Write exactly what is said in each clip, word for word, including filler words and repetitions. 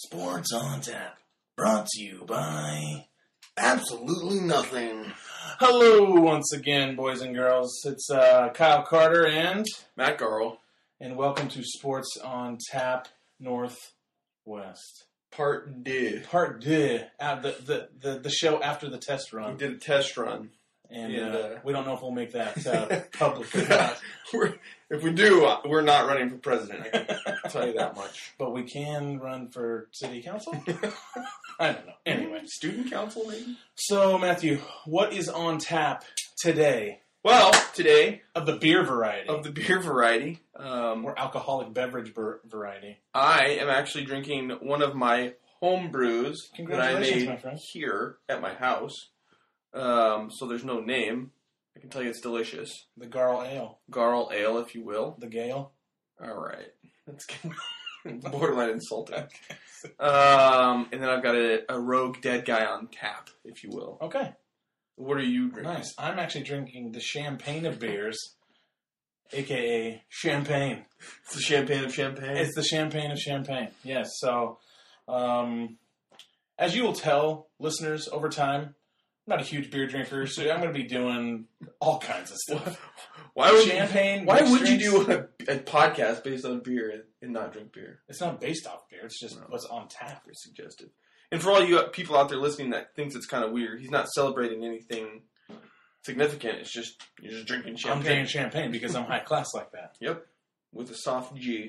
Sports on Tap, brought to you by Absolutely Nothing. Hello once again, boys and girls. It's uh, Kyle Carter and Matt Garl. And welcome to Sports on Tap Northwest. Part D. Part D. Uh, the, the, the, the show after the test run. We did a test run. And yeah. uh, we don't know if we'll make that uh, public or not. we're, if we do, we're not running for president. I can, I can tell you that much. But we can run for city council? I don't know. Anyway. Student council, maybe? So, Matthew, what is on tap today? Well, today... Of the beer variety. Of the beer variety. Um, or alcoholic beverage ber- variety. I am actually drinking one of my home brews that I made my friend. here at my house. Um, so there's no name. I can tell you it's delicious. The Garl Ale. Garl Ale, if you will. The Gale. All right. That's borderline insulting. Um, and then I've got a, a Rogue Dead Guy on tap, if you will. Okay. What are you drinking? Nice. I'm actually drinking the champagne of beers, a k a champagne. It's the champagne of champagne? It's the champagne of champagne, yes. So, um, as you will tell, listeners, over time, I'm not a huge beer drinker, so I'm going to be doing all kinds of stuff. Why would Champagne, you, Why would drinks, you do a, a podcast based on beer and not drink beer? It's not based off beer. It's just no. what's on tap. It's suggestive. And for all you people out there listening that thinks it's kind of weird, he's not celebrating anything significant. It's just, you're just drinking champagne. I'm drinking champagne because I'm high class like that. Yep. With a soft G.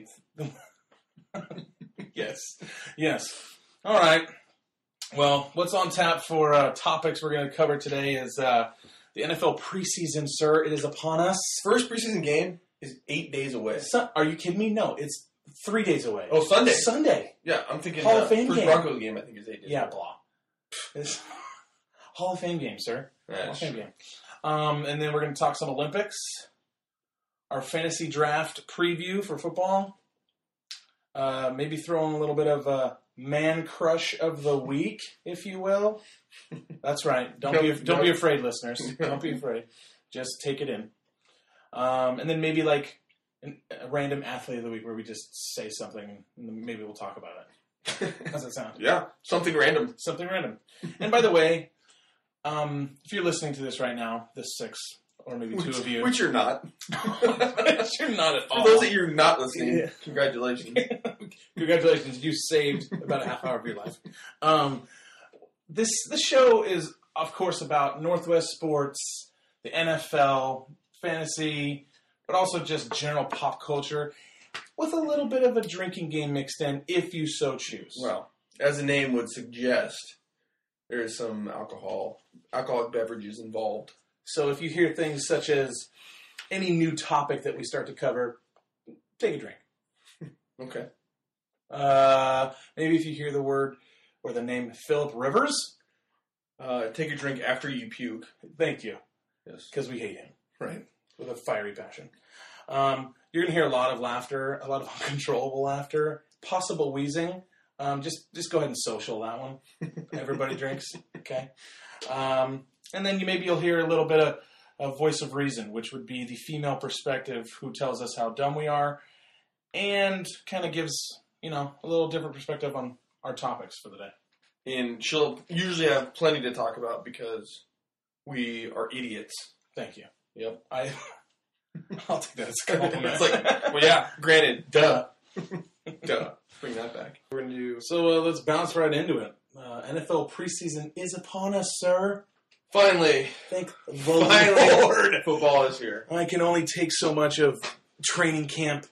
Yes. Yes. All right. Well, what's on tap for uh, topics we're going to cover today is uh, the N F L preseason, sir. It is upon us. First preseason game is eight days away. Su- Are you kidding me? No, it's three days away. Oh, Sunday. Sunday. Yeah, I'm thinking Hall uh, of Fame first game. Broncos game, I think, is eight days Yeah, away. blah. It's Hall of Fame game, sir. Yeah, Hall of Fame true. game. Um, and then we're going to talk some Olympics, our fantasy draft preview for football, uh, maybe throw in a little bit of a man crush of the week, if you will. That's right. Don't be don't be afraid, listeners. Don't be afraid. Just take it in. Um, and then maybe like an, a random athlete of the week where we just say something and maybe we'll talk about it. How's that sound? Yeah, something random. Something random. And by the way, um, if you're listening to this right now, this six or maybe two which, of you, which you're not. which you're not at all. For those that you're not listening, Yeah. congratulations. Congratulations, you saved about a half hour of your life. Um, this this show is, of course, about Northwest sports, the N F L, fantasy, but also just general pop culture, with a little bit of a drinking game mixed in, if you so choose. Well, as the name would suggest, there is some alcohol, alcoholic beverages involved. So if you hear things such as any new topic that we start to cover, take a drink. Okay. Uh, maybe if you hear the word or the name Philip Rivers, uh, take a drink after you puke. Thank you. Yes. Because we hate him. Right. With a fiery passion. Um, you're going to hear a lot of laughter, a lot of uncontrollable laughter, possible wheezing. Um, just, just go ahead and social that one. Everybody drinks. Okay. Um, and then you maybe you'll hear a little bit of a voice of reason, which would be the female perspective who tells us how dumb we are and kind of gives, you know, a little different perspective on our topics for the day. And she'll usually have plenty to talk about because we are idiots. Thank you. Yep. I, I'll take that as a compliment. It's like, well, yeah, granted, duh. Duh. Bring that back. We're going to do... So uh, let's bounce right into it. Uh, N F L preseason is upon us, sir. Finally. Thank the Finally. Lord. Football is here. I can only take so much of training camp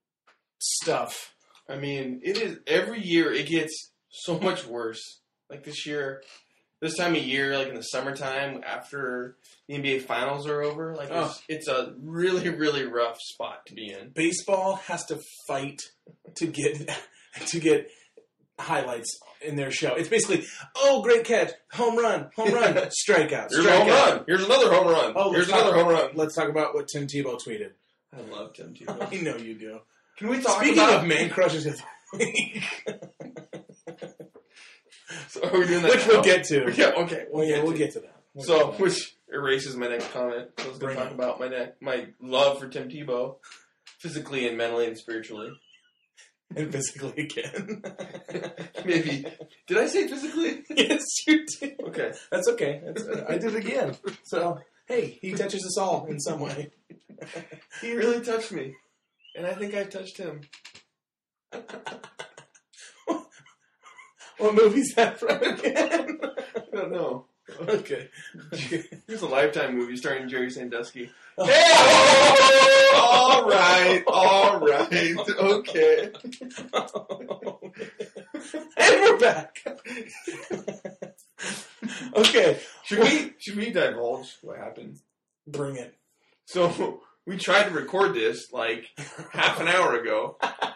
stuff. I mean, it is every year it gets so much worse. Like this year, this time of year, like in the summertime, after the N B A finals are over, like Oh. it's, it's a really, really rough spot to be in. Baseball has to fight to get to get highlights in their show. It's basically, oh, great catch, home run, home run, strikeout, Here's a home strikeout. run. Here's another home run. Oh, Here's let's another talk, home run. Let's talk about what Tim Tebow tweeted. I love Tim Tebow. I know you do. Can we talk Speaking about of man crushes of the week, so are we doing that which now? we'll get to. Yeah, okay. Well, yeah, get we'll to get to that. We'll So, get to that. which erases my next comment. I was going Bring to talk it. about my ne- my love for Tim Tebow, physically and mentally and spiritually. And physically again. Maybe. Did I say physically? Yes, you did. Okay. That's okay. That's, uh, I did it again. So, hey, he touches us all in some way. He really touched me. And I think I touched him. What movie's that from again? I don't know. Okay. Here's a Lifetime movie starring Jerry Sandusky. Oh. Hey! All right. All right. Okay. And we're back. Okay. Should we should we divulge what happened? Bring it. So we tried to record this like half an hour ago,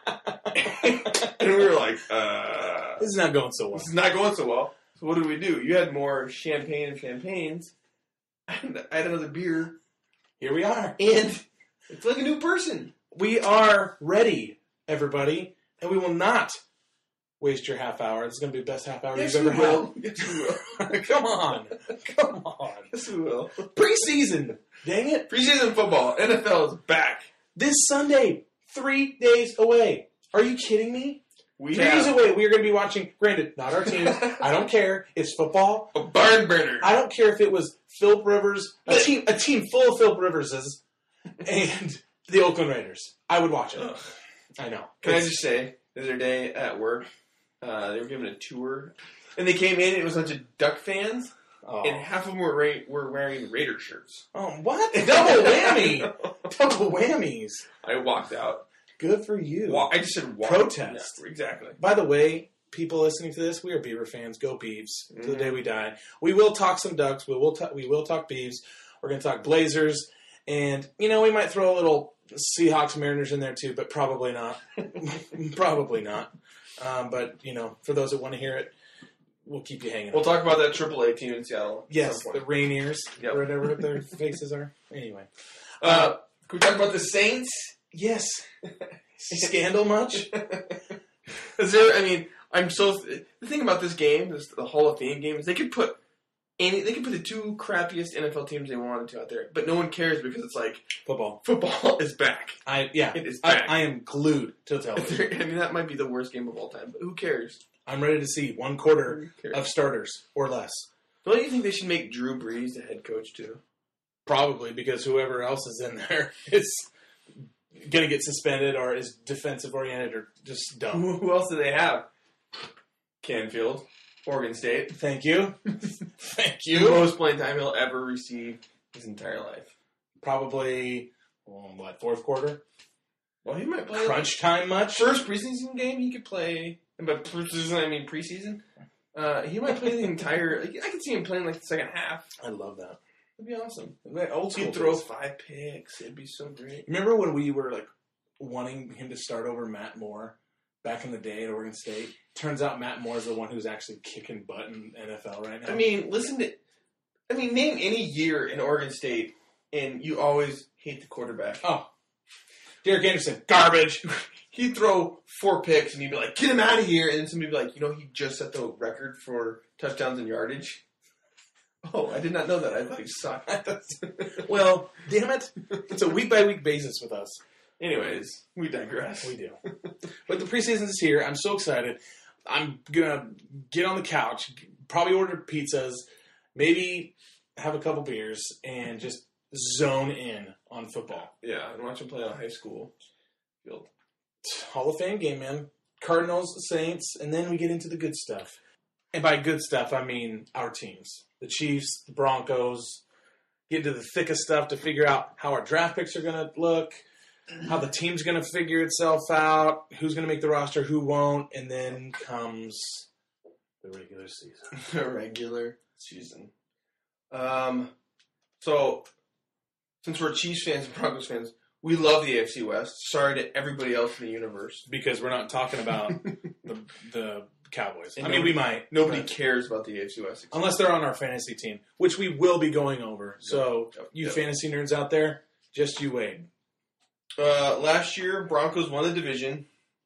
and we were like, uh, This is not going so well. "This is not going so well." So what did we do? You had more champagne and champagnes. And I had another beer, Here we are. and it's like a new person. We are ready, everybody, and we will not waste your half hour. This is going to be the best half hour Yes, you've we ever will. Yes, we will. had. Come on. Come on. Yes, we will. Preseason. Dang it. Preseason football. N F L is back. This Sunday, three days away. Are you kidding me? We Three have days away, we are going to be watching, granted, not our teams. I don't care. It's football. a barn burner. I don't care if it was Philip Rivers, a team a team full of Philip Riverses, and the Oakland Raiders. I would watch it. Ugh. I know. Can I It's- just say, the other day at work, uh, they were giving a tour, and they came in, and it was a bunch of Duck fans, Oh, and half of them were, ra- were wearing Raider shirts. oh what? Double whammy. Double whammies. I walked out. Good for you. Wa- I just said walk. Protest. Yeah, exactly. By the way, people listening to this, we are Beaver fans. Go Beavs to the Mhm. day we die. We will talk some Ducks. We will talk. We will talk Beavs. We're going to talk Blazers, and you know we might throw a little Seahawks, Mariners in there too, but probably not. Probably not. Um, but you know, for those that want to hear it, we'll keep you hanging. We'll talk about that triple A team in Seattle. at yes, some the point. Rainiers, Yep. or whatever their faces are. Anyway, Uh, can we talk about the Saints? yes. Scandal much? Is there? I mean, I'm so. The thing about this game, this, the Hall of Fame game, is they could put any. They could put the two crappiest N F L teams they wanted to out there, but no one cares because it's like Football. football is back. I yeah. It is I, back. I am glued to the television. I mean, that might be the worst game of all time, but who cares? I'm ready to see one quarter Who cares? of starters or less. Don't you think they should make Drew Brees the head coach too? Probably because whoever else is in there is going to get suspended or is defensive oriented or just dumb. Who, who else do they have? Canfield, Oregon State. Thank you. Thank The you. most playing time he'll ever receive his entire life. Probably, um, what, fourth quarter? Well, he might play Crunch time much? first preseason game. He could play, but preseason I mean preseason. Uh, he might play the entire. Like, I could see him playing like the second half. I love that. It'd be awesome. Old school He'd throw days. five picks. It'd be so great. Remember when we were like wanting him to start over Matt Moore back in the day at Oregon State? Turns out Matt Moore is the one who's actually kicking butt in N F L right now. I mean, listen to. I mean, name any year in Oregon State, and you always hate the quarterback. oh, Derek Anderson, garbage. He'd throw four picks, and you'd be like, "Get him out of here!" And then somebody'd be like, "You know, he just set the record for touchdowns and yardage." Oh, I did not know that. I thought he sucked. Well, damn it, it's a week by week basis with us. Anyways, we digress. We do. But the preseason is here. I'm so excited. I'm gonna get on the couch, probably order pizzas, maybe have a couple beers, and just zone in on football. Yeah, and watch him play on a high school field. Hall of Fame game, man. Cardinals, Saints, and then we get into the good stuff. And by good stuff, I mean our teams. The Chiefs, the Broncos, get into the thick of stuff to figure out how our draft picks are going to look, how the team's going to figure itself out, who's going to make the roster, who won't, and then comes the regular season. The regular season. Um, so, since we're Chiefs fans and Broncos fans, we love the A F C West. Sorry to everybody else in the universe. Because we're not talking about the, the Cowboys. And I mean, nobody- we might. Nobody but- cares about the A F C West. except- Unless they're on our fantasy team, which we will be going over. So, Yep, you yep. fantasy nerds out there, just you wait. Uh, last year, Broncos won the division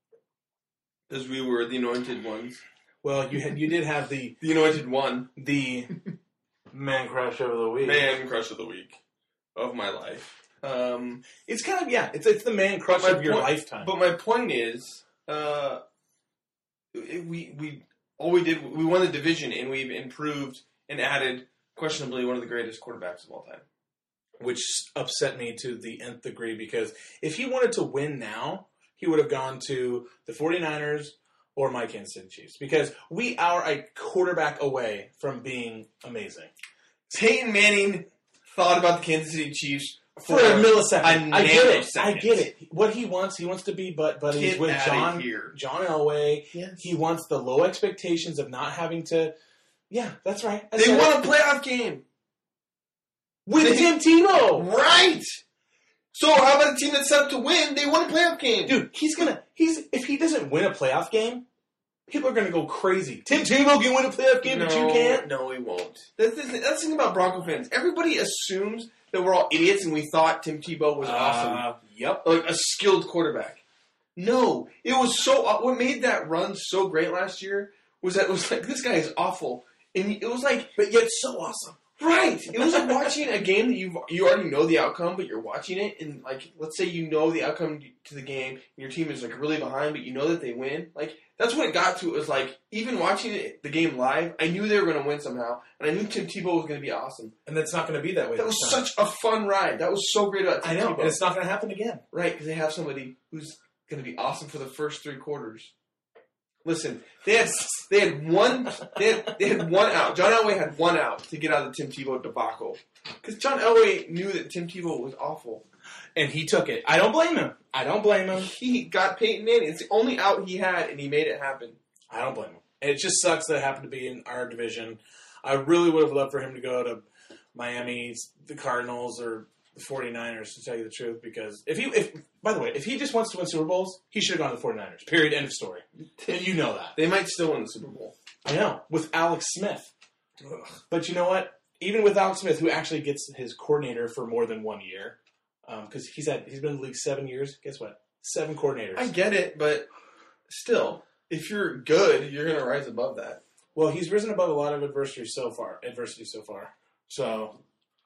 because we were the anointed ones. Well, you had you did have the The anointed one. the man crush of the week. Man crush of the week of my life. Um, It's kind of yeah. It's it's the man crush My of your point- lifetime. but my point is, uh, we we all we did we won the division and we've improved and added questionably one of the greatest quarterbacks of all time. Which upset me to the nth degree because if he wanted to win now, he would have gone to the 49ers or my Kansas City Chiefs because we are a quarterback away from being amazing. Peyton Manning thought about the Kansas City Chiefs for, for a millisecond. A I get it. nanosecond. I get it. What he wants, he wants to be butt buddies Get with outta John here. John Elway. Yes. He wants the low expectations of not having to. Yeah, that's right. I They said won it. a playoff game. with They- Tim Tebow. Right. So how about a team that's set up to win? They won a playoff game. Dude, he's gonna. He's if he doesn't win a playoff game, people are gonna go crazy. Tim Tebow can win a playoff game, no, but you can't. No, he won't. That's the, thing, that's the thing about Bronco fans. Everybody assumes that we're all idiots and we thought Tim Tebow was awesome. Uh, yep. Like a skilled quarterback. No, it was so. What made that run so great last year was that it was like this guy is awful, and it was like, But yet so awesome. right. It was like watching a game that you you already know the outcome, but you're watching it, and like let's say you know the outcome to the game, and your team is like really behind, but you know that they win. Like that's what it got to. It was like even watching it, the game live, I knew they were going to win somehow, and I knew Tim Tebow was going to be awesome. And that's not gonna be that way. That this was time. such a fun ride. That was so great about Tim I know, Tebow. and it's not gonna happen again. Right, because they have somebody who's going to be awesome for the first three quarters. Listen, they had they had one they had, they had one out. John Elway had one out to get out of the Tim Tebow debacle because John Elway knew that Tim Tebow was awful. And he took it. I don't blame him. I don't blame him. He got Peyton Manning. It's the only out he had, and he made it happen. I don't blame him. And it just sucks that it happened to be in our division. I really would have loved for him to go to Miami, the Cardinals, or the 49ers, to tell you the truth. Because if he, if by the way, if he just wants to win Super Bowls, he should have gone to the 49ers. Period. End of story. And you know that. They might still win the Super Bowl. I know. With Alex Smith. Ugh. But you know what? Even with Alex Smith, who actually gets his coordinator for more than one year, because um, he's had he's been in the league seven years. Guess what? Seven coordinators. I get it, but still, if you're good, you're going to rise above that. Well, he's risen above a lot of adversity so far. Adversity so far. So,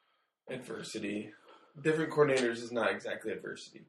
Adversity. Different coordinators is not exactly adversity.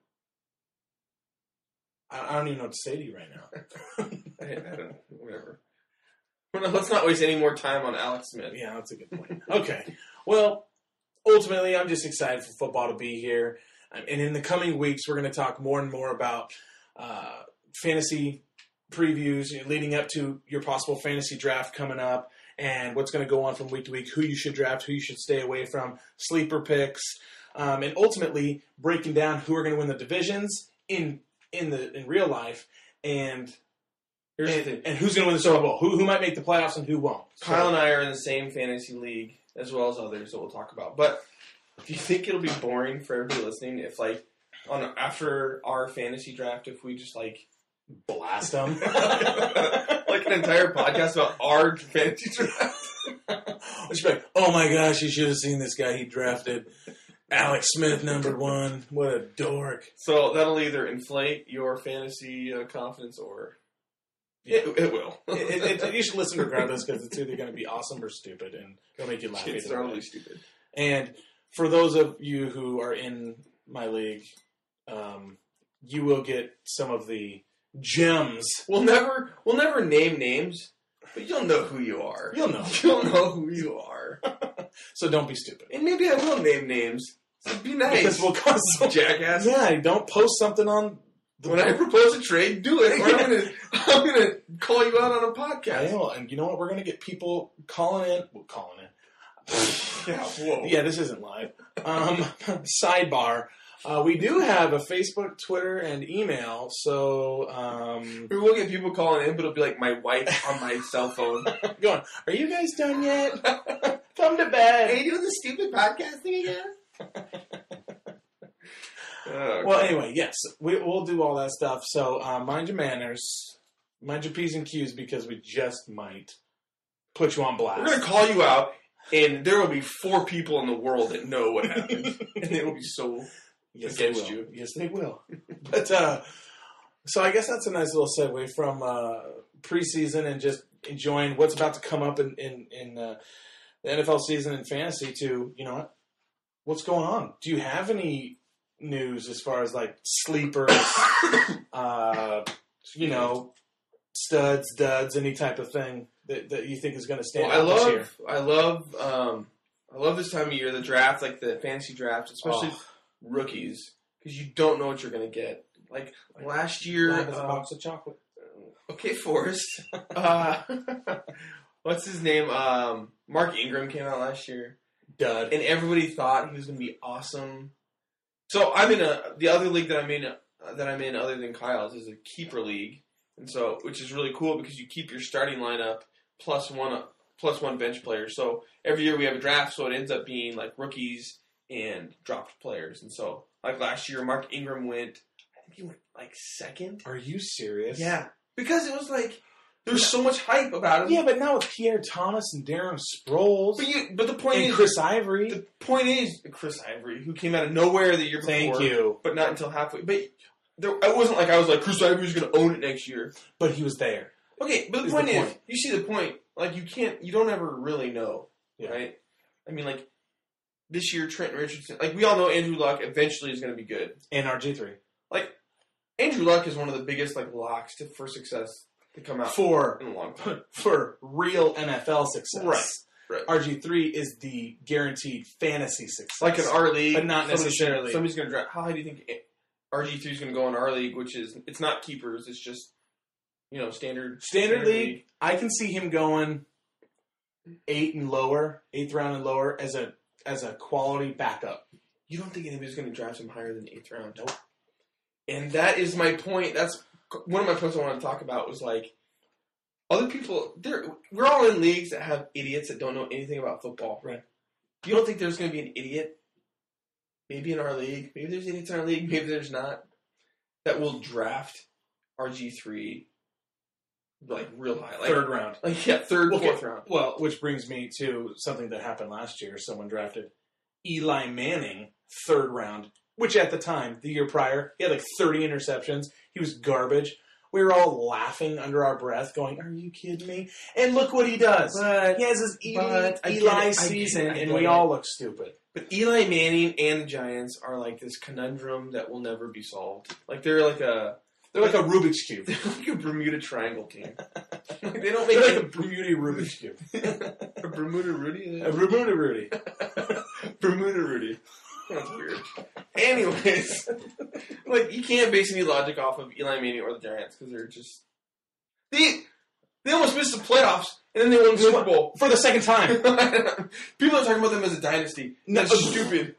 I, I don't even know what to say to you right now. I, I don't know. Whatever. Well, no, let's not waste any more time on Alex Smith. Yeah, that's a good point. Okay. Well, ultimately, I'm just excited for football to be here. And in the coming weeks, we're going to talk more and more about uh, fantasy previews leading up to your possible fantasy draft coming up and what's going to go on from week to week, who you should draft, who you should stay away from, sleeper picks, um, and ultimately breaking down who are going to win the divisions in in the in real life and Here's and, the thing. and who's going to win the Super Bowl, who who might make the playoffs and who won't. Kyle So, and I are in the same fantasy league as well as others that we'll talk about. But do you think it'll be boring for everybody listening if, like, on after our fantasy draft, if we just like blast them. like an entire podcast about our fantasy draft? Just be like, oh my gosh, you should have seen this guy he drafted. Alex Smith, number one. What a dork. So that'll either inflate your fantasy uh, confidence or it, it will. it, it, it, you should listen regardless because it's either going to be awesome or stupid, and it'll make you laugh. It's either way. totally stupid. And for those of you who are in my league, um, you will get some of the gems. We'll never, we'll never name names, but you'll know who you are. You'll know. You'll know who you are. So don't be stupid. And maybe I will name names. So be nice. Because we'll cause some jackass. Yeah, don't post something on. The When I propose a trade, do it. Or I'm gonna, I'm gonna call you out on a I podcast. know, and you know what? We're gonna get people calling in. Well, calling in. Yeah, whoa. Yeah, this isn't live. Um, sidebar. Uh, we do have a Facebook, Twitter, and email. So, um, We will get people calling in, but it'll be like my wife on my cell phone. going, are you guys done yet? Come to bed. Are you doing the stupid podcast thing again? Oh, Well, anyway, yes, we, we'll do all that stuff. So, uh, mind your manners, mind your P's and Q's, because we just might put you on blast. we're gonna call you out, and there will be four people in the world that know what happened, and they will be so yes, against they will. you. Yes, they will. But uh, so I guess that's a nice little segue from uh, preseason and just enjoying what's about to come up in in, in uh, the N F L season and fantasy to, you know what, what's going on? Do you have any news as far as like sleepers, uh, you know, studs, duds, any type of thing that, that you think is going to stand Well, out I this love, year? I love, um, I love this time of year, the draft, like the fantasy draft, especially Oh. rookies, because you don't know what you're going to get. Like last year, Life is a uh, box of chocolate. okay, Forrest. uh, what's his name? Um, Mark Ingram came out last year, Dud. and everybody thought he was going to be awesome. So I'm in a the other league that I'm in uh, that I'm in other than Kyle's is a keeper league, and so which is really cool because you keep your starting lineup plus one uh, plus one bench player. So every year we have a draft, so it ends up being like rookies and dropped players. And so like last year, Mark Ingram went. I think he went like second. Are you serious? Yeah, because it was like there was so much hype about him. Yeah, but now with Pierre Thomas and Darren Sproles But you, but the point and is, Chris Ivory. the point is Chris Ivory, who came out of nowhere the year before. Thank you. But not until halfway. But there, it wasn't like I was like Chris Ivory's going to own it next year. But he was there. Okay, but the Is point the is, point. you see the point. Like you can't, you don't ever really know, Yeah. right? I mean, like this year, Trent Richardson. Like we all know, Andrew Luck eventually is going to be good. And R G three. Like Andrew Luck is one of the biggest like locks to, for success to come out For in a long time. for real N F L success. Right, right. R G three is the guaranteed fantasy success. Like in our league, But not somebody's- necessarily. Somebody's going to draft. How high do you think R G three is going to go in our league? Which is it's not keepers. It's just you know standard Standard league, I can see him going eight and lower, eighth round and lower as a as a quality backup. You don't think anybody's going to draft him higher than eighth round? Nope. And that is my point. That's one of my points I want to talk about. Was like other people. There, we're all in leagues that have idiots that don't know anything about football. Right. You don't think there's going to be an idiot? Maybe in our league. Maybe there's idiots in our league. Maybe there's not. That will draft R G three like real high, like Third round. like yeah, third, Okay. fourth round. Well, which brings me to something that happened last year. Someone drafted Eli Manning third round, which at the time, the year prior, he had like thirty interceptions. He was garbage. We were all laughing under our breath, going, "Are you kidding me?" And look what he does. But He has his Eli, but I get Eli it, I get season, it, I and get we it. all look stupid. But Eli Manning and the Giants are like this conundrum that will never be solved. Like they're like a They're like a Rubik's Cube. they're like a Bermuda Triangle team. Like, they don't make They're like like a Bermuda Rubik's Cube. a Bermuda Rudy. A Bermuda Rudy. Bermuda Rudy. That's weird. Anyways, like you can't base any logic off of Eli Manning or the Giants because they're just they they almost missed the playoffs and then they won the Super Bowl. For the second time. People are talking about them as a dynasty. No. That's stupid.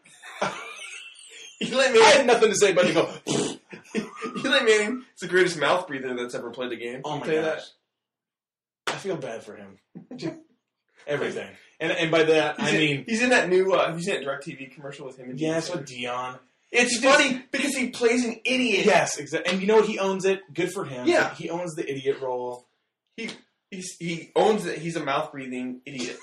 Eli I Manning. had nothing to say but to go, Eli Manning is the greatest mouth breather that's ever played the game. oh I'll my tell you gosh. I feel bad for him. Everything. And and by that, He's I in, mean, he's in that new uh, he's in that DirecTV commercial with him. And yes, Jason. with Dion. It's He just- funny because he plays an idiot. Yes, exactly. And you know what? He owns it. Good for him. Yeah. He owns the idiot role. He he's, he owns that he's a mouth breathing idiot.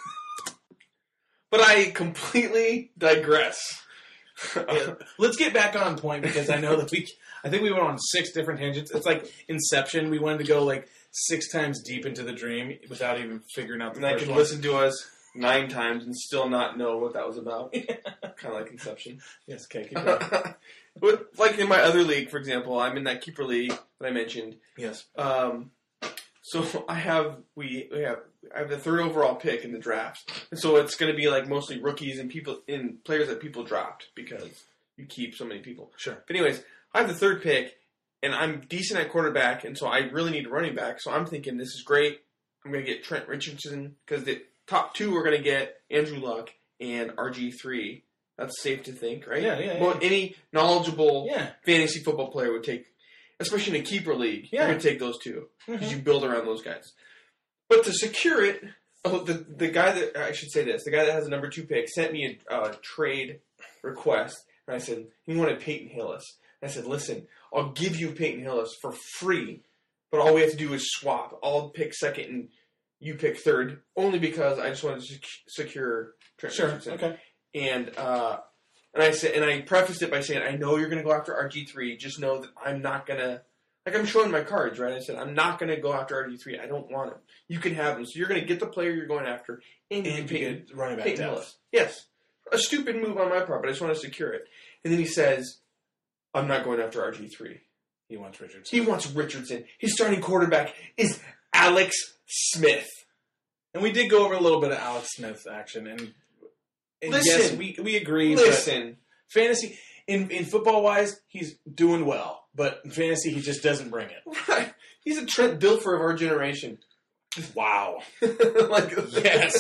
But I completely digress. Yeah. Let's get back on point because I know that we, I think we went on six different tangents. It's like Inception. We wanted to go like six times deep into the dream without even figuring out the And I first could one. listen to us nine times and still not know what that was about. Kind of like Inception. Yes, okay, keep going. But like in my other league, for example, I'm in that keeper league that I mentioned. Yes. Um, so I have we, we have I have the third overall pick in the draft, and so it's going to be like mostly rookies and people in players that people dropped because you keep so many people. Sure. But anyways, I have the third pick, and I'm decent at quarterback, and so I really need a running back. So I'm thinking this is great. I'm going to get Trent Richardson because the top two are going to get Andrew Luck and R G three. That's safe to think, right? Yeah, yeah, Well, yeah. any knowledgeable Yeah. fantasy football player would take, especially in a keeper league, Yeah. you're going to take those two because Mhm. you build around those guys. But to secure it, oh, the the guy that I should say this, the guy that has the number two pick sent me a uh, trade request, and I said he wanted Peyton Hillis. And I said, listen, I'll give you Peyton Hillis for free, but all we have to do is swap. I'll pick second and you pick third, only because I just wanted to sec- secure Trent Sure. Richardson. Okay. And uh, and I said, and I prefaced it by saying, I know you're going to go after R G three. Just know that I'm not going to. Like I'm showing my cards, right? I said I'm not going to go after R G three. I don't want him. You can have him. So you're going to get the player you're going after, and, you And can be Peyton, a running back Peyton depth. Hillis. Yes, a stupid move on my part, but I just want to secure it. And then he says, I'm not going after R G three. He wants Richardson. He wants Richardson. His starting quarterback is Alex Smith. And we did go over a little bit of Alex Smith action. And, and Listen. yes, we, we agree. Listen. Fantasy, in, in football-wise, he's doing well. But in fantasy, he just doesn't bring it. Right. He's a Trent Dilfer of our generation. Wow. Like, yes.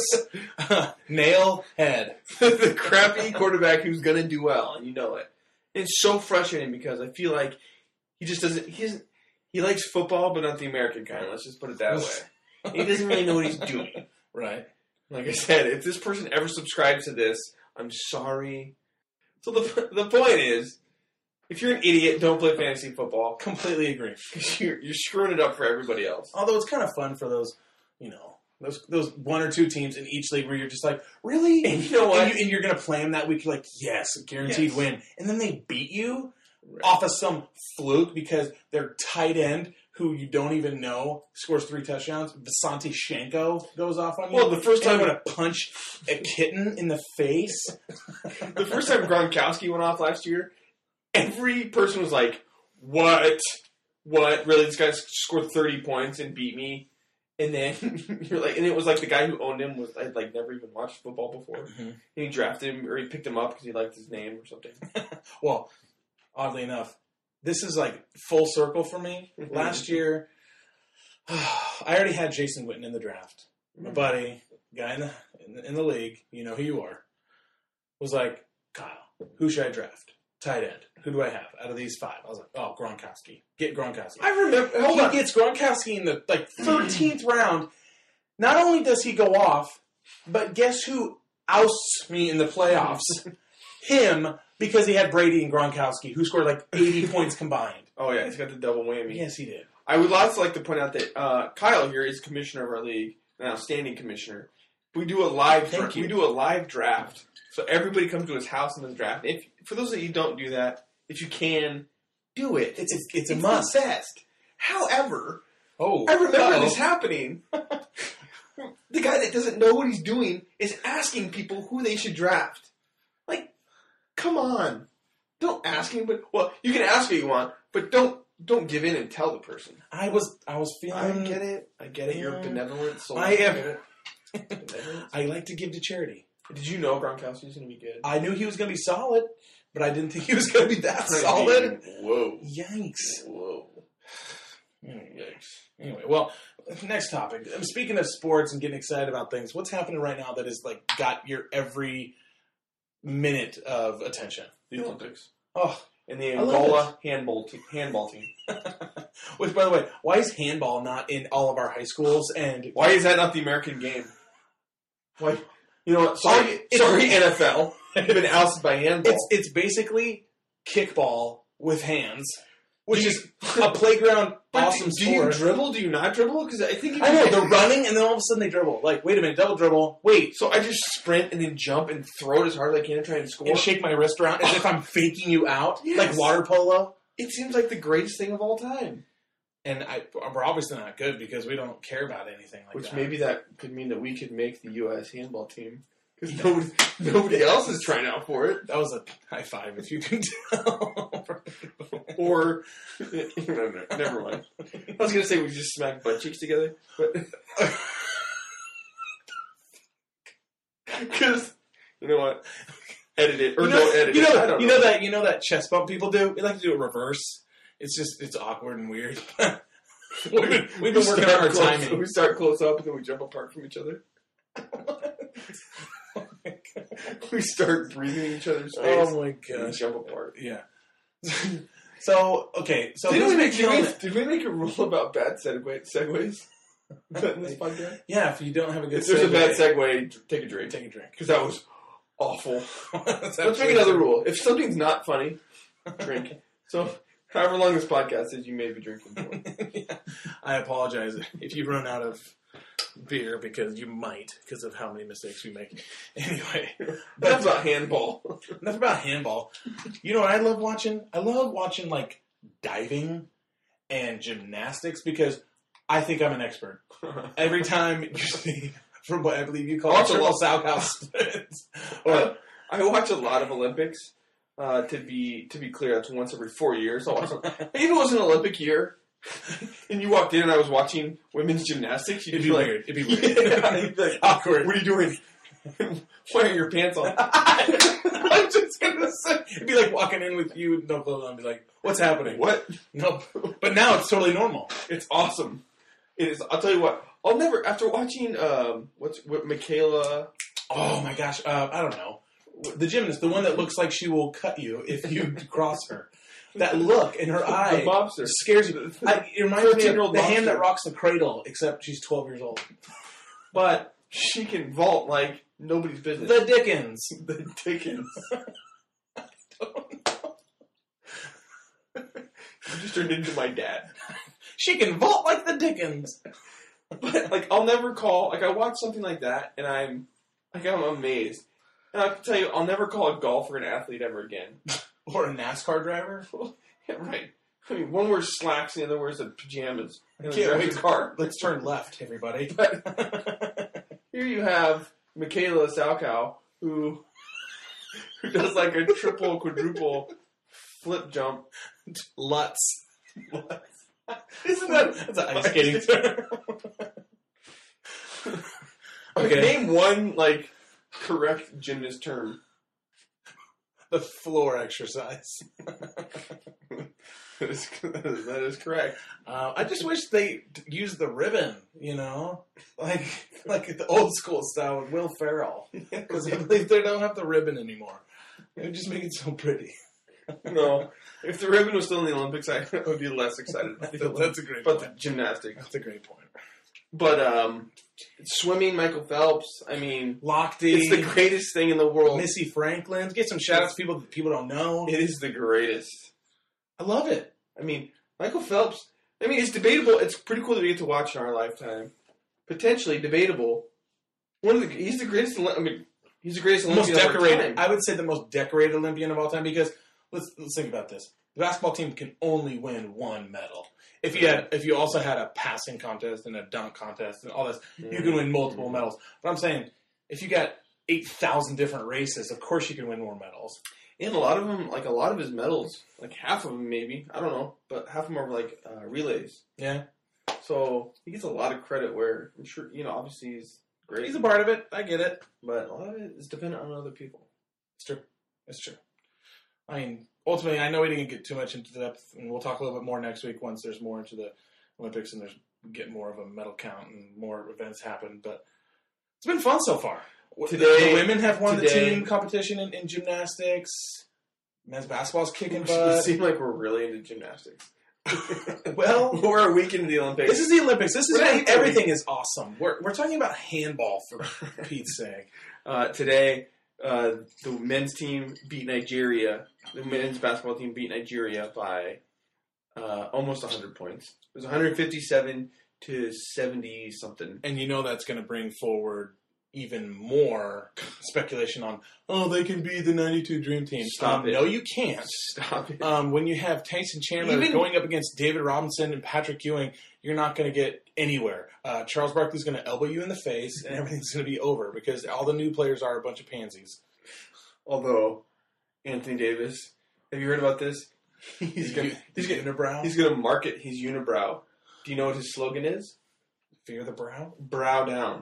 Nail head. The crappy quarterback who's going to do well, and you know it. It's so frustrating because I feel like he just doesn't. He doesn't, he likes football, but not the American kind. Let's just put it that way. He doesn't really know what he's doing. Right. Like I said, if this person ever subscribes to this, I'm sorry. So the the point is, if you're an idiot, don't play fantasy football. Completely agree. Because you're, you're screwing it up for everybody else. Although it's kind of fun for those, you know, those those one or two teams in each league where you're just like, really? And you know what? And, you, and you're going to play them that week. You're like, yes, guaranteed Yes. win. And then they beat you Right. off of some fluke because their tight end, who you don't even know, scores three touchdowns. Vasante Shenko goes off on you. Well, the first and time- I'm going to punch a kitten in the face. The first time Gronkowski went off last year, every person was like, what? What? Really? This guy scored thirty points and beat me? And then you're like, and it was like the guy who owned him was had like never even watched football before. Mhm. And he drafted him, or he picked him up because he liked his name or something. Well, oddly enough, this is like full circle for me. Mhm. Last year, I already had Jason Witten in the draft. My buddy, guy in the, in the in the league, you know who you are, was like, Kyle, who should I draft? Tight end. Who do I have out of these five? I was like, oh, Gronkowski. Get Gronkowski. I remember. Hold he on. gets Gronkowski in the like thirteenth round. Not only does he go off, but guess who ousts me in the playoffs? Him, because he had Brady and Gronkowski, who scored like eighty points combined. Oh yeah, he's got the double whammy. Yes, he did. I would also like to point out that uh, Kyle here is commissioner of our league, an outstanding commissioner. We do a live. Thank Dra- you. we do a live draft, so everybody comes to his house and does draft. If for those of you who don't do that, if you can, do it. It's a, it's a It's must. the best. However, Oh, I remember uh-oh. this happening. The guy that doesn't know what he's doing is asking people who they should draft. Like, come on. Don't ask anybody. Well, you can ask what you want, but don't don't give in and tell the person. I was I was feeling. I get it. I get it. You're Yeah. a benevolent soul. I am- get it. Benevolent. I like to give to charity. Did you know Gronkowski was going to be good? I knew he was going to be solid, but I didn't think he was going to be that I solid. mean, whoa. Yikes. Whoa. Yikes. Anyway, well, next topic. I'm speaking of sports and getting excited about things. What's happening right now that has like got your every minute of attention? The Olympics. Oh, And the I love Angola handball team. Handball team. which by the way, why is handball not in all of our high schools? And Why is that not the American game? Why? You know what? Sorry, It's- sorry, N F L. You've been ousted by handball. it's it's basically kickball with hands, which Do is you- a playground But awesome do, do you sport. dribble? Do you not dribble? Because I think you I know can- they're running, and then all of a sudden they dribble. Like, wait a minute, double dribble. Wait, So I just sprint and then jump and throw it as hard as I can and try and score. and shake my wrist around as if I'm faking you out, Yes. like water polo. It seems like the greatest thing of all time. And I, we're obviously not good because we don't care about anything like Which that. maybe that could mean that we could make the U S handball team. Because nobody, nobody else is trying out for it. that was a high five, if you can tell. Or, no, no, never mind. I was going to say we just smack butt cheeks together. But because, you know what? Edit it. Or you know, don't edit you it. know, I don't you know. know that you know that chest bump people do. We like to do it reverse. It's just it's awkward and weird. we've been, we've been We working start on our close- timing. We start close up and then we jump apart from each other. We start breathing in each other's face. Oh my and we gosh! jump apart. Yeah. So okay, so Did who's we, been make, did, killing we, it? did we make a rule about bad segue, segues in this podcast? Yeah, if you don't have a good, If there's a segue, bad segue, take a drink. take a drink. Because that was awful. Let's Let's make another rule. If something's not funny, drink. So, however long this podcast is, you may be drinking more. Yeah. I apologize if you run out of beer because you might because of how many mistakes we make. Anyway, But that's about handball. enough about handball. You know what I love watching? I love watching like diving and gymnastics because I think I'm an expert. Every time you see, from what I believe you call it, Also, triple well- South House splits. Or Or I watch a lot of Olympics. Uh, to be to be clear, that's once every four years. I'll watch it. Maybe it was an Olympic year, and you walked in and I was watching women's gymnastics. You'd It'd be be like, weird. It'd be weird. yeah, you'd be like, Awkward. what are you doing? Why are your pants on? I'm just gonna say, it'd be like walking in with you with no clothes on, and be like, "What's happening?" What? No, but now it's totally normal. It's awesome. It is. I'll tell you what. I'll never after watching um what's what Michaela. Oh my gosh, uh, I don't know. The gymnast, the one that looks like she will cut you if you cross her. That look in her eye The mobster. scares you. I, it reminds me of thirteen-year-old the hand mobster. that rocks the cradle, except she's twelve years old. But she can vault like nobody's business. The Dickens. The Dickens. You just turned into my dad. She can vault like the Dickens. But like, I'll never call. Like, I watch something like that, and I'm like, I'm amazed. And I can tell you, I'll never call a golfer an athlete ever again. Or a NASCAR driver. Yeah, right. I mean, one wears slacks, the other wears the pajamas. And Can't drives wait. a car. Let's turn left, everybody. Here you have Michaela Salchow, who who does like a triple, quadruple flip jump. Lutz. Isn't that That's an ice skating term. okay? Okay. Name one like correct gymnast term. The floor exercise. That is, that is, that is correct. Uh, I just wish they used the ribbon, you know, like like the old school style with Will Ferrell, because I believe they don't have the ribbon anymore. It would just make it so pretty. No, if the ribbon was still in the Olympics, I would be less excited about the Olympics. That's a great But point. the gymnastics. That's a great point. But um, swimming, Michael Phelps. I mean, Lochte, it's the greatest thing in the world. Missy Franklin. Get some shout outs to people that people don't know. It is the greatest. I love it. I mean, Michael Phelps. I mean, it's debatable. It's pretty cool that we get to watch in our lifetime. Potentially debatable. One of the he's the greatest. I mean, he's the greatest Most Olympian of our decorated. time. I would say the most decorated Olympian of all time because let's let's think about this. The basketball team can only win one medal. If you had, if you also had a passing contest and a dunk contest and all this, Mm-hmm. you can win multiple medals. But I'm saying, if you got eight thousand different races, of course you can win more medals. And a lot of them, like a lot of his medals, like half of them maybe, I don't know, but half of them are like uh, relays. Yeah, So he gets a lot of credit where I'm sure, you know, obviously he's great. he's a part of it. I get it. But a lot of it is dependent on other people. It's true. It's true. I mean, ultimately, I know we didn't get too much into depth, and we'll talk a little bit more next week once there's more into the Olympics and there's get more of a medal count and more events happen. But it's been fun so far. Today- the women have won today- the team competition in, in gymnastics. Men's basketball's kicking It butt. seems like we're really into gymnastics. Well, we're a week into the Olympics. this is the Olympics. This is We're not when even- everything is awesome. We're we're talking about handball for Pete's sake. Uh, today, uh, the men's team beat Nigeria. The men's basketball team beat Nigeria by uh, almost one hundred points. It was one hundred fifty-seven to seventy something. And you know that's going to bring forward even more speculation on, oh, they can be the ninety-two Dream Team. Stop um, it. No, you can't. Stop it. Um, when you have Tyson Chandler Even- going up against David Robinson and Patrick Ewing, you're not going to get anywhere. Uh, Charles Barkley's going to elbow you in the face, and everything's going to be over because all the new players are a bunch of pansies. Although, Anthony Davis, have you heard about this? He's gonna, he's gonna, unibrow. he's gonna market his unibrow. Do you know what his slogan is? Fear the brow. Brow down.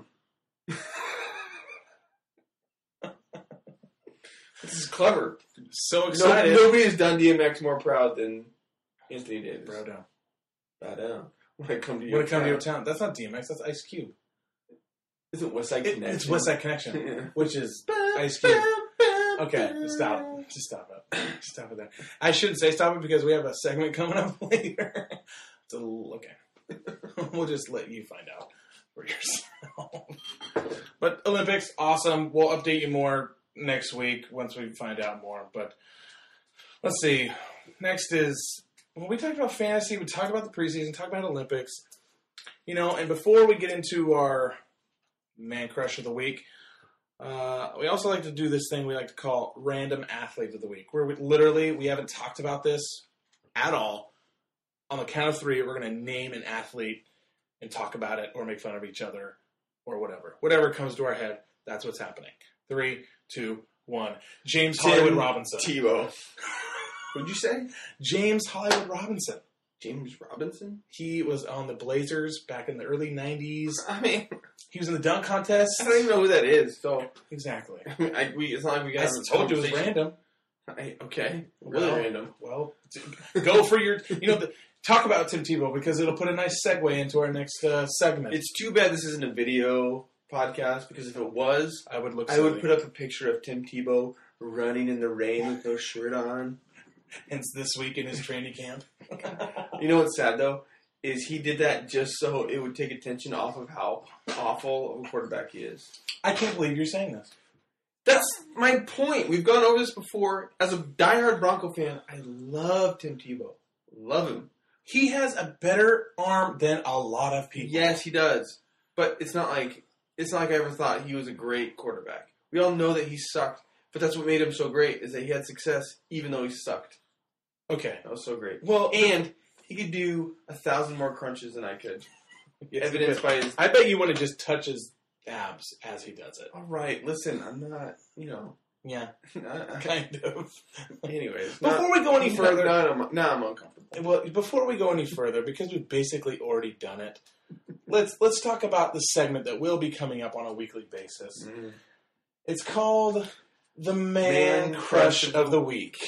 This is clever. So No, excited. nobody has done D M X more proud than Anthony Davis. Brow down. Bow down. When I come to When your it comes to your town. town, that's not D M X. That's Ice Cube. Is it West Side It- Connection? it's West Side Connection, Yeah. which is Ice Cube. Okay, stop. Just stop it. Just stop it there. I shouldn't say stop it because we have a segment coming up later. So, okay. We'll just let you find out for yourself. But Olympics, awesome. We'll update you more next week once we find out more. But let's see. Next is, when we talked about fantasy, we talked about the preseason, talked about Olympics. You know, and before we get into our man crush of the week, Uh, we also like to do this thing we like to call Random Athlete of the Week, where we literally, we haven't talked about this at all. On the count of three, we're going to name an athlete and talk about it or make fun of each other or whatever. Whatever comes to our head, that's what's happening. Three, two, one. James Tim Hollywood Robinson. Tebow. What'd you say? James Hollywood Robinson. James Robinson? He was on the Blazers back in the early nineties. I mean, he was in the dunk contest. I don't even know who that is. So exactly. I mean, I, we, it's not like we got. I told you it was random. I, okay, really well, random. Well, go for your. You know, the, talk about Tim Tebow because it'll put a nice segue into our next uh, segment. It's too bad this isn't a video podcast because if it was, I would look. I silly. would put up a picture of Tim Tebow running in the rain with no shirt on. Hence, this week in his training camp. You know what's sad though is he did that just so it would take attention off of how awful of a quarterback he is. I can't believe you're saying this. That's my point. We've gone over this before. As a diehard Bronco fan, I love Tim Tebow. Love him. He has a better arm than a lot of people. Yes, he does. But it's not like it's not like I ever thought he was a great quarterback. We all know that he sucked, but that's what made him so great is that he had success even though he sucked. Okay. That was so great. Well, and he could do a thousand more crunches than I could. yes, Evidenced by his... I bet you want to just touch his abs as he does it. All right, listen, I'm not, you know. Yeah, I, kind of. Anyways. Before not, we go any further... No, no, no, I'm uncomfortable. Well, before we go any further, because we've basically already done it, let's let's talk about the segment that will be coming up on a weekly basis. Mm. It's called The Man, Man Crush Crush of the Week.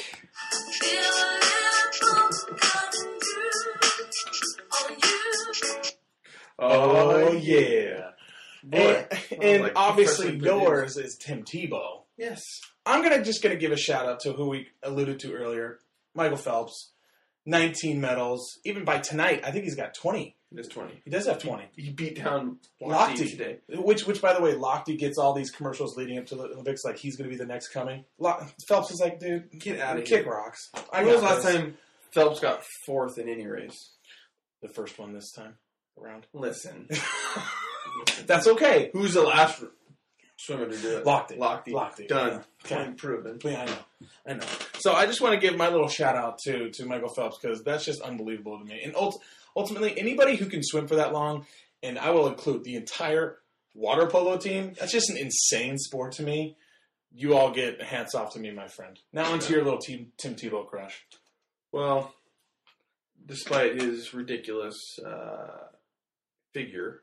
Oh, yeah. Boy, And, and like obviously Professor yours is Tim Tebow. Yes. I'm gonna just going to give a shout-out to who we alluded to earlier, Michael Phelps. nineteen medals. Even by tonight, I think he's got twenty. He has twenty. He does have twenty. He beat down Lochte today. Which, which, by the way, Lochte gets all these commercials leading up to the Olympics like he's going to be the next coming. Lo- Phelps is like, dude, Get out of kick here. rocks. I I when was the got last this. time Phelps got fourth in any race? The first one this time around. Listen. That's okay. Who's the last swimmer to do it? Lochte. Lochte. Lochte. Done. Okay. Point proven. Yeah, I know. I know. So I just want to give my little shout out to, to Michael Phelps because that's just unbelievable to me. And ult- ultimately, anybody who can swim for that long, and I will include the entire water polo team, that's just an insane sport to me. You all get hats off to me, my friend. Now onto your little team, Tim Tebow crush. Well, despite his ridiculous uh, figure.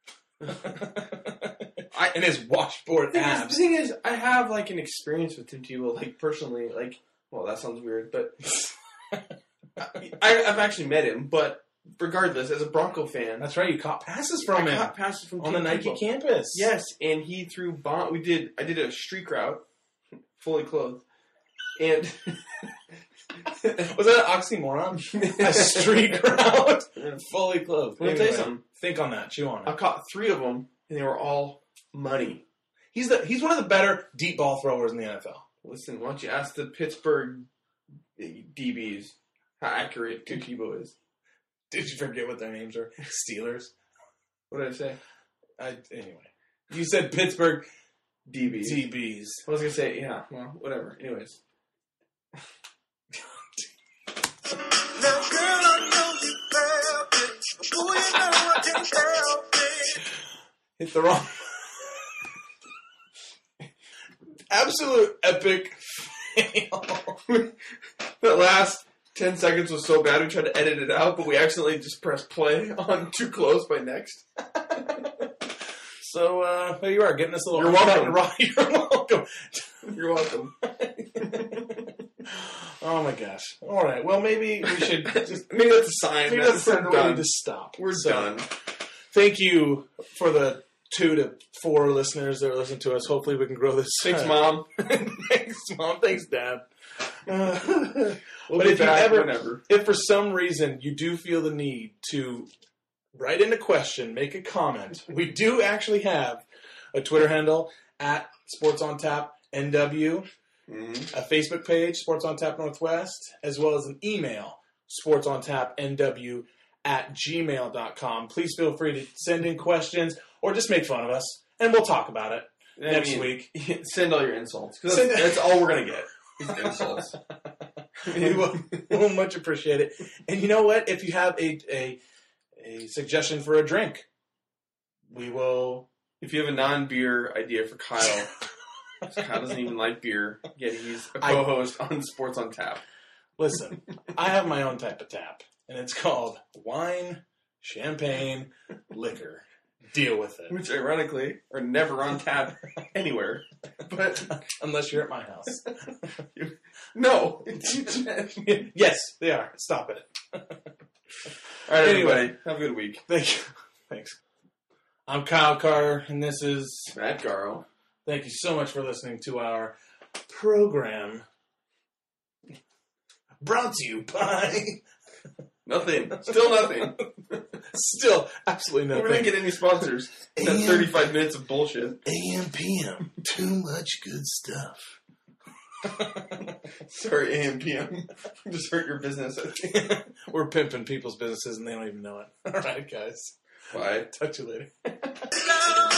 I, and his washboard The thing, is, abs. the thing is, I have like an experience with Tim Tebow, like personally, like, well, that sounds weird, but I, I've actually met him. But regardless, as a Bronco fan, That's right. You caught passes from I him caught passes from on Tim the Nike Tebow. campus. Yes, and he threw bomb. We did. I did a streak route, fully clothed, and Was that an oxymoron? A street route, fully clothed. Let me tell you Anyway, something. Think on that. Chew on I it. caught three of them, and they were all money. He's the he's one of the better deep ball throwers in the N F L. Listen, why don't you ask the Pittsburgh D Bs how accurate Tim Tebow is? Did you forget what their names are? Steelers. What did I say? I, anyway, you said Pittsburgh D Bs. D Bs. I was gonna say, yeah, well, whatever. Anyways. Now, girl, I know you felt it. Boy, you know I can't help it. Hit the wrong. Absolute epic fail. That last ten seconds was so bad we tried to edit it out, but we accidentally just pressed play on Too Close by Next. So uh, there you are, getting this little. You're welcome. You're welcome. You're welcome. Oh my gosh! All right, well maybe we should just Maybe that's a sign. maybe that that's the we're sign that we done. need to stop. We're So, done. Thank you for the two to four listeners that are listening to us. Hopefully, we can grow this. Thanks, uh, Mom. Thanks, mom. Thanks, dad. Uh, We'll but be if you back ever, whenever. if for some reason you do feel the need to write in a question, make a comment, we do actually have a Twitter handle at Sports on Tap N W, Mm-hmm. a Facebook page, Sports on Tap Northwest, as well as an email, Sports on Tap N W at gmail dot com. Please feel free to send in questions or just make fun of us, and we'll talk about it I next mean, week. Send all your insults. 'Cause Send- that's, that's all we're going to get. Is insults. we will we'll much appreciate it. And you know what? If you have a, a a suggestion for a drink, we will. If you have a non-beer idea for Kyle, Kyle doesn't even like beer, yet he's a I- co-host on Sports on Tap. Listen, I have my own type of tap, and it's called wine, champagne, liquor. Deal with it. Which, ironically, are never on tap anywhere. But, Unless you're at my house. no. Yes, they are. Stop it. All right, Anyway. everybody. Have a good week. Thank you. Thanks. I'm Kyle Carr, and this is... Matt Garrow. Thank you so much for listening to our program. Brought to you by... Nothing. Still nothing. Still, absolutely We didn't nothing. get any sponsors. That's And- thirty-five minutes of bullshit. A M P M. Too much good stuff. Sorry, A M P M. Just hurt your business, I think. We're pimping people's businesses, and they don't even know it. All right, guys. Bye. Talk to you later. Love